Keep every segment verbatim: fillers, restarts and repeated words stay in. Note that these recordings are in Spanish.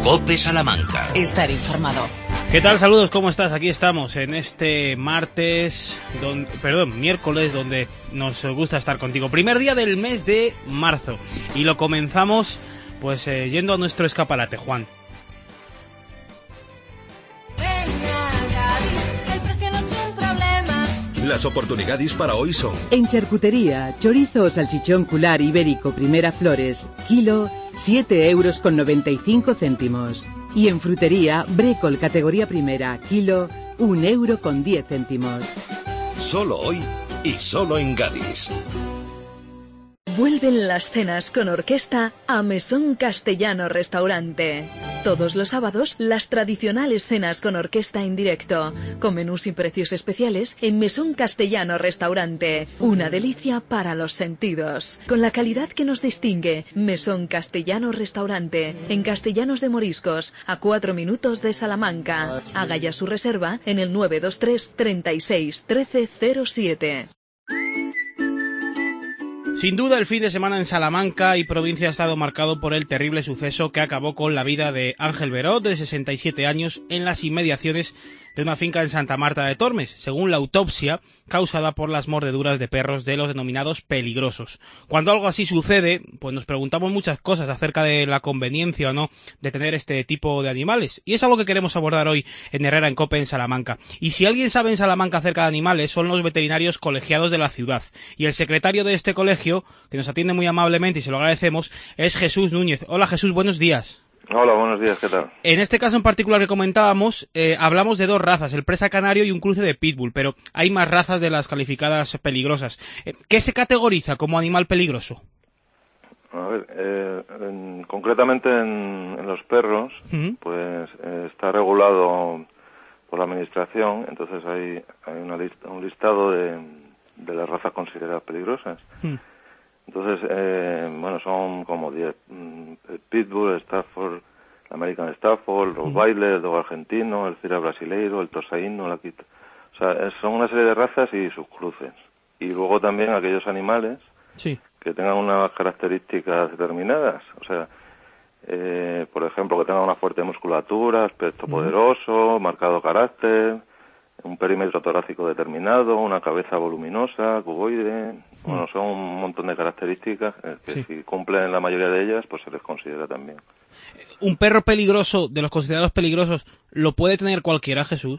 COPE Salamanca. Estar informado. ¿Qué tal? Saludos, ¿cómo estás? Aquí estamos en este martes, don, perdón, miércoles, donde nos gusta estar contigo. Primer día del mes de marzo y lo comenzamos pues eh, yendo a nuestro escaparate, Juan. Las oportunidades para hoy son: en charcutería, chorizo o salchichón cular ibérico Primera Flores, kilo, siete euros con noventa y cinco céntimos. Y en frutería, brécol categoría primera, kilo, un euro con diez céntimos. Solo hoy y solo en Gadis. Vuelven las cenas con orquesta a Mesón Castellano Restaurante. Todos los sábados, las tradicionales cenas con orquesta en directo, con menús y precios especiales en Mesón Castellano Restaurante. Una delicia para los sentidos. Con la calidad que nos distingue, Mesón Castellano Restaurante, en Castellanos de Moriscos, a cuatro minutos de Salamanca. Haga ya su reserva en el nueve dos tres, treinta y seis, trece cero siete. Sin duda, el fin de semana en Salamanca y provincia ha estado marcado por el terrible suceso que acabó con la vida de Ángel Berot, de sesenta y siete años, en las inmediaciones de una finca en Santa Marta de Tormes, según la autopsia causada por las mordeduras de perros de los denominados peligrosos. Cuando algo así sucede, pues nos preguntamos muchas cosas acerca de la conveniencia o no de tener este tipo de animales, y es algo que queremos abordar hoy en Herrera en COPE en Salamanca. Y si alguien sabe en Salamanca acerca de animales, son los veterinarios colegiados de la ciudad, y el secretario de este colegio, que nos atiende muy amablemente y se lo agradecemos, es Jesús Núñez. Hola Jesús, buenos días. Hola, buenos días, ¿qué tal? En este caso en particular que comentábamos, eh, hablamos de dos razas, el presa canario y un cruce de pitbull, pero hay más razas de las calificadas peligrosas. Eh, ¿Qué se categoriza como animal peligroso? A ver, eh, en, concretamente en, en los perros, uh-huh. pues eh, está regulado por la administración, entonces hay, hay una lista, un listado de, de las razas consideradas peligrosas. Uh-huh. Entonces, eh, bueno, son como diez. El Pitbull, el Stafford, el American Stafford, el Rottweiler, el Dogo argentino, el Cira brasileiro, el Tosaíno, la Quita. O sea, son una serie de razas y sus cruces. Y luego también aquellos animales sí. que tengan unas características determinadas. O sea, eh, por ejemplo, que tengan una fuerte musculatura, aspecto uh-huh. poderoso, marcado carácter, un perímetro torácico determinado, una cabeza voluminosa, cuboide. Bueno, son un montón de características que sí. si cumplen la mayoría de ellas, pues se les considera también. ¿Un perro peligroso, de los considerados peligrosos, lo puede tener cualquiera, Jesús?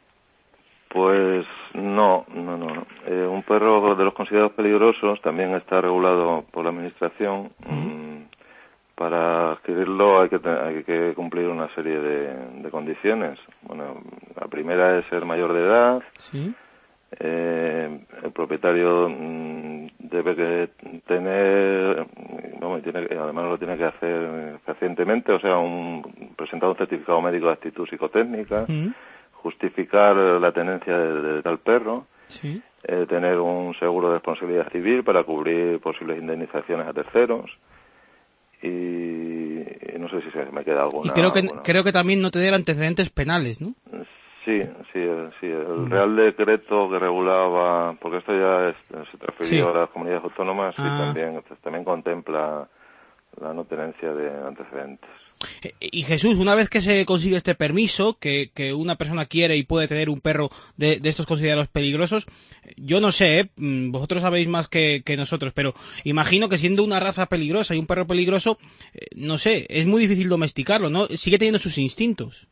Pues no, no, no. no. Eh, un perro de los considerados peligrosos también está regulado por la administración. Uh-huh. Mmm, para adquirirlo hay que, hay que cumplir una serie de, de condiciones. Bueno, la primera es ser mayor de edad. Sí. Eh, el propietario mmm, debe que tener, no, tiene, además lo tiene que hacer fehacientemente, o sea, un, presentar un certificado médico de actitud psicotécnica, uh-huh. justificar la tenencia de, de tal perro, sí. eh, tener un seguro de responsabilidad civil para cubrir posibles indemnizaciones a terceros. Y, y no sé si se me queda alguna. Y creo que alguna... creo que también no tener antecedentes penales, ¿no? Sí, sí, sí. El Real Decreto que regulaba, porque esto ya es, se transfirió sí. a las comunidades autónomas ah. y también también contempla la no tenencia de antecedentes. Y Jesús, una vez que se consigue este permiso, que, que una persona quiere y puede tener un perro de, de estos considerados peligrosos, yo no sé, ¿eh? Vosotros sabéis más que, que nosotros, pero imagino que siendo una raza peligrosa y un perro peligroso, eh, no sé, es muy difícil domesticarlo, ¿no? Sigue teniendo sus instintos.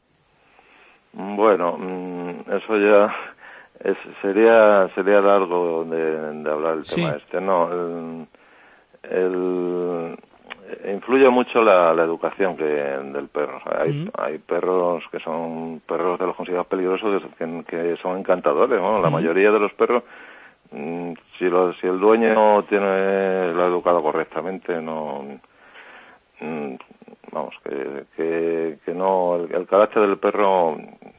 Bueno, eso ya es, sería sería largo de, de hablar el tema sí. este, no, el, el influye mucho la, la educación que del perro. O sea, hay, uh-huh. hay perros que son perros de los considerados peligrosos que, que son encantadores, ¿no? La uh-huh. mayoría de los perros, mmm, si, lo, si el dueño tiene lo ha educado correctamente, no, mmm, vamos, que, que, que no, el, el carácter del perro,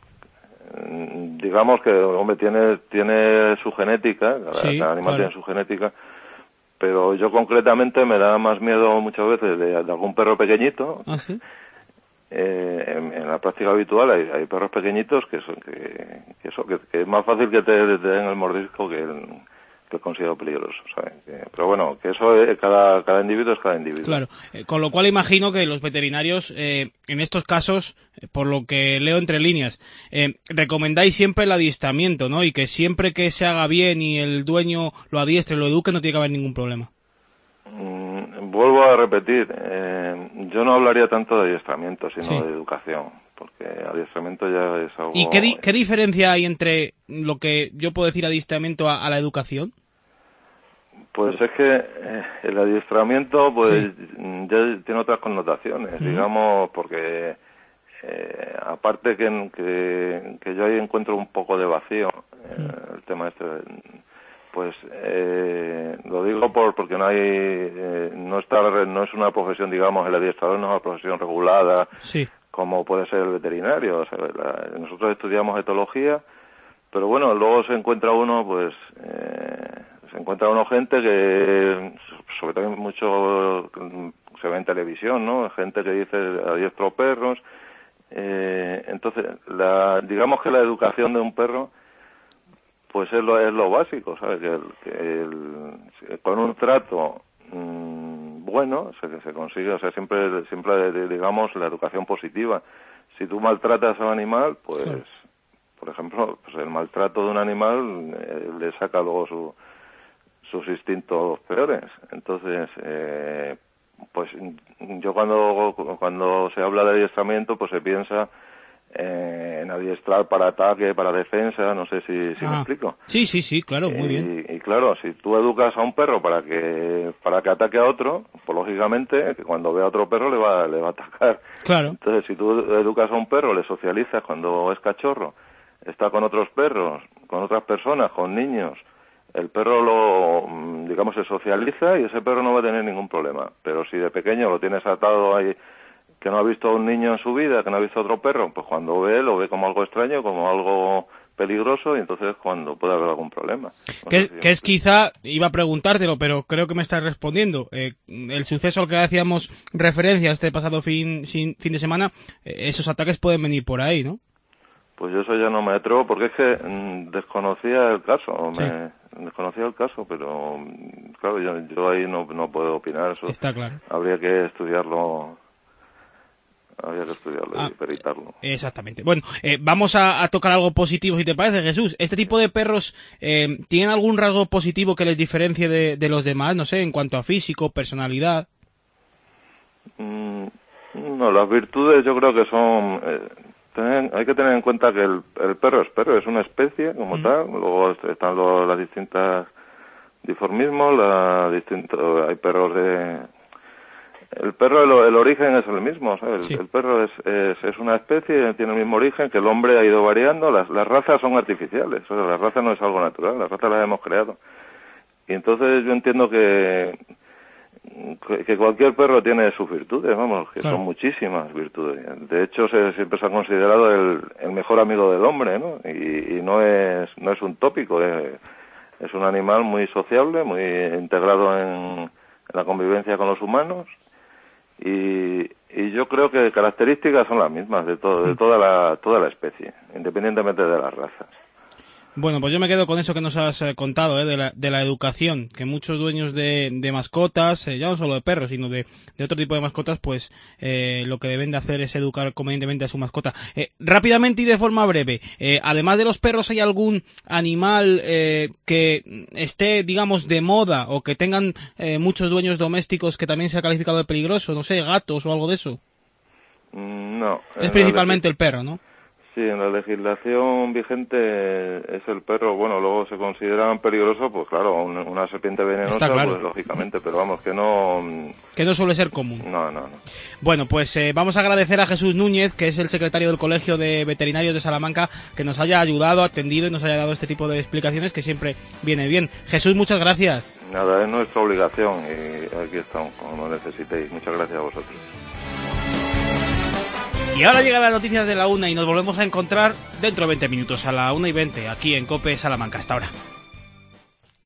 mmm, digamos que, hombre, tiene, tiene su genética, cada, sí, cada animal claro. tiene su genética. Pero yo concretamente me da más miedo muchas veces de, de algún perro pequeñito. ¿Ah, sí? eh, en, en la práctica habitual hay, hay perros pequeñitos que son que, que eso que, que es más fácil que te, te den el mordisco que el, que considero peligroso, ¿sabes? Pero bueno, que eso es, cada cada individuo es cada individuo. Claro, eh, con lo cual imagino que los veterinarios, eh, en estos casos, eh, por lo que leo entre líneas, eh, recomendáis siempre el adiestramiento, ¿no? Y que siempre que se haga bien y el dueño lo adiestre, lo eduque, no tiene que haber ningún problema. Mm, vuelvo a repetir, eh, yo no hablaría tanto de adiestramiento, sino sí. de educación, porque adiestramiento ya es algo... ¿Y qué, di qué diferencia hay entre lo que yo puedo decir adiestramiento a, a la educación? Pues es que eh, el adiestramiento pues sí. ya tiene otras connotaciones, uh-huh. digamos, porque eh, aparte que, que, que yo ahí encuentro un poco de vacío, eh, uh-huh. el tema este, pues eh, lo digo por porque no hay, eh, no está, no es una profesión, digamos, el adiestrador no es una profesión regulada, sí. como puede ser el veterinario. O sea, la, nosotros estudiamos etología, pero bueno, luego se encuentra uno, pues... Eh, se encuentra uno gente que, sobre todo mucho se ve en televisión, ¿no? Gente que dice adiestro perros. Eh, entonces, la, digamos que la educación de un perro, pues es lo, es lo básico, ¿sabes? Que, el, que el, con un trato mmm, bueno se, se consigue, o sea, siempre, siempre digamos la educación positiva. Si tú maltratas a un animal, pues, sí. por ejemplo, pues el maltrato de un animal eh, le saca luego su sus instintos peores. Entonces, eh, pues yo cuando cuando se habla de adiestramiento, pues se piensa eh, en adiestrar para ataque, para defensa, no sé si, si ah, me explico. Sí, sí, sí, claro, muy y, bien. Y claro, si tú educas a un perro para que para que ataque a otro, pues lógicamente que cuando ve a otro perro le va le va a atacar. Claro. Entonces, si tú educas a un perro, le socializas cuando es cachorro, está con otros perros, con otras personas, con niños, el perro lo, digamos, se socializa y ese perro no va a tener ningún problema. Pero si de pequeño lo tienes atado ahí, que no ha visto a un niño en su vida, que no ha visto a otro perro, pues cuando ve, lo ve como algo extraño, como algo peligroso, y entonces cuando puede haber algún problema. No que, sé si que es quizá, iba a preguntártelo, pero creo que me estás respondiendo. Eh, el suceso al que hacíamos referencia este pasado fin, fin, fin de semana, eh, esos ataques pueden venir por ahí, ¿no? Pues yo eso ya no me atrevo, porque es que mmm, desconocía el caso, sí. me... desconocía el caso, pero claro, yo, yo ahí no, no puedo opinar. Eso está claro. Habría que estudiarlo, habría que estudiarlo ah, y peritarlo. Exactamente. Bueno, eh, vamos a, a tocar algo positivo, si te parece, Jesús. ¿Este tipo de perros eh, tienen algún rasgo positivo que les diferencie de, de los demás? No sé, en cuanto a físico, personalidad. Mm, no, las virtudes yo creo que son... Eh, Ten, hay que tener en cuenta que el, el perro es perro, es una especie como mm. tal. Luego están los, las distintas dimorfismos, la distinto, hay perros de... El perro, el, el origen es el mismo, ¿sabes? El, sí. el perro es, es, es una especie, tiene el mismo origen, que el hombre ha ido variando. Las, las razas son artificiales, o sea, la raza no es algo natural, las razas las hemos creado. Y entonces yo entiendo que... que cualquier perro tiene sus virtudes, vamos, que claro. son muchísimas virtudes. De hecho, se, siempre se ha considerado el, el mejor amigo del hombre, ¿no? Y, y no es no es un tópico, es, es un animal muy sociable, muy integrado en, en la convivencia con los humanos. Y, y yo creo que características son las mismas de todo, de toda la toda la especie, independientemente de las razas. Bueno, pues yo me quedo con eso que nos has eh, contado, eh, de la, de la educación, que muchos dueños de, de mascotas, eh, ya no solo de perros, sino de, de otro tipo de mascotas, pues eh, lo que deben de hacer es educar convenientemente a su mascota. Eh, rápidamente y de forma breve, eh, además de los perros, ¿hay algún animal eh, que esté, digamos, de moda o que tengan eh, muchos dueños domésticos que también sea calificado de peligroso? No sé, gatos o algo de eso. No. Es principalmente el perro, ¿no? Sí, en la legislación vigente es el perro, bueno, luego se consideran peligrosos, pues claro, una, una serpiente venenosa, claro. Pues lógicamente, pero vamos, que no... Que no suele ser común. No, no, no. Bueno, pues eh, vamos a agradecer a Jesús Núñez, que es el secretario del Colegio de Veterinarios de Salamanca, que nos haya ayudado, atendido y nos haya dado este tipo de explicaciones que siempre viene bien. Jesús, muchas gracias. Nada, es nuestra obligación y aquí estamos, como necesitéis. Muchas gracias a vosotros. Y ahora llega la noticia de la una y nos volvemos a encontrar dentro de veinte minutos, a la una y veinte, aquí en COPE Salamanca. Hasta ahora.